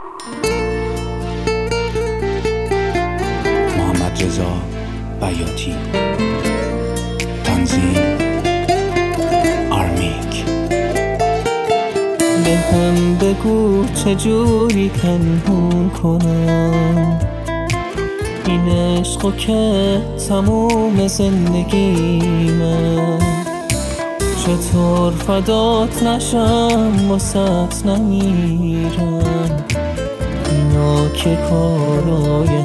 محمد رضا بیاتی. تنظیم آرمیک. به هم بگو چجوری پنهون کنم این عشقو که تموم زندگیمه. چطور فدات نشم واسط نمیرم، اینا که کارای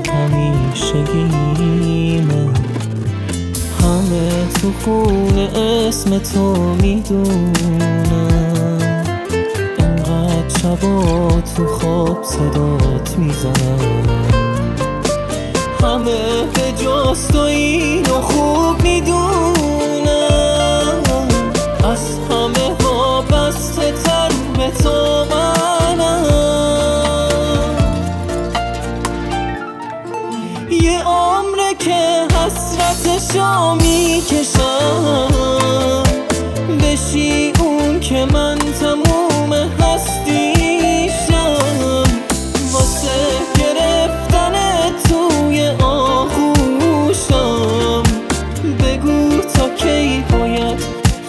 همیشگیمه. همه تو خونه اسم تو میدونم، انقدر شبا تو خواب صدات میزنم. همه به جز تو اینو خوب میدونم، از همه وابسته تر به تو منم. یه عمره که حسرتشو میکشم، بشی اون که من تموم هستیشم. واسه گرفتن توی آغوشم بگو تا کی باید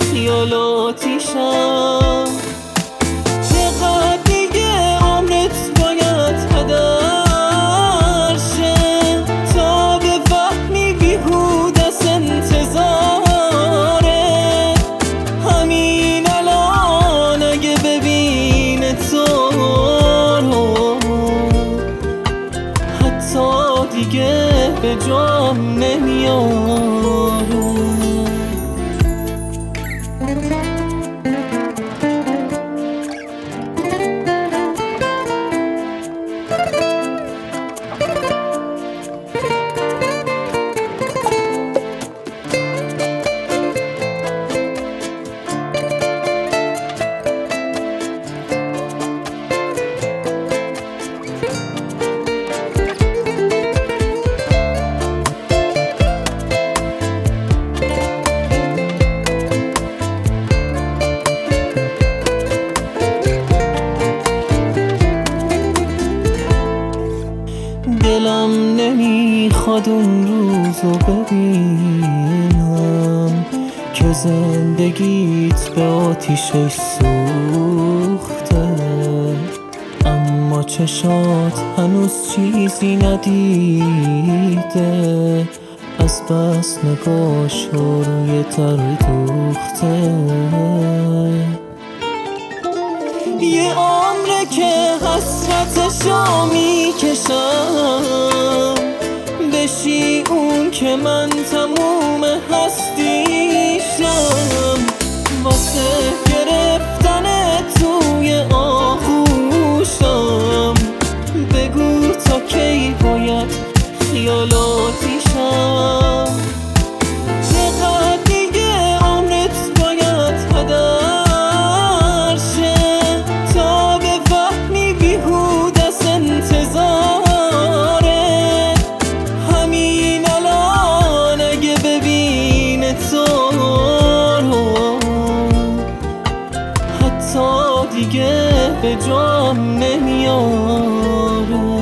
خیالاتیشم. چقدر دیگه عمرت باید هدر شه تا بفهمی بیهوده است انتظاره. همین الان اگه ببینه تو رو حتی دیگه به جام نمیاره. دلم نمیخواد اون روزو ببینم که زندگیت به آتیشش سوخته، اما چشات هنوز چیزی ندیده، از بس نگاش روی تر دوخته. یه عمره که حسرتشو میکشم، بشی اون که من تموم هستیشم. واسه گرفتن توی آغوشم بگو تا کی باید خیالاتیشم. چقدر دیگه عمرت باید هدر شه تا بفهمی بیهوده است انتظاره. همین الان اگه ببینه تو رو حتی دیگه به جام نمیاره.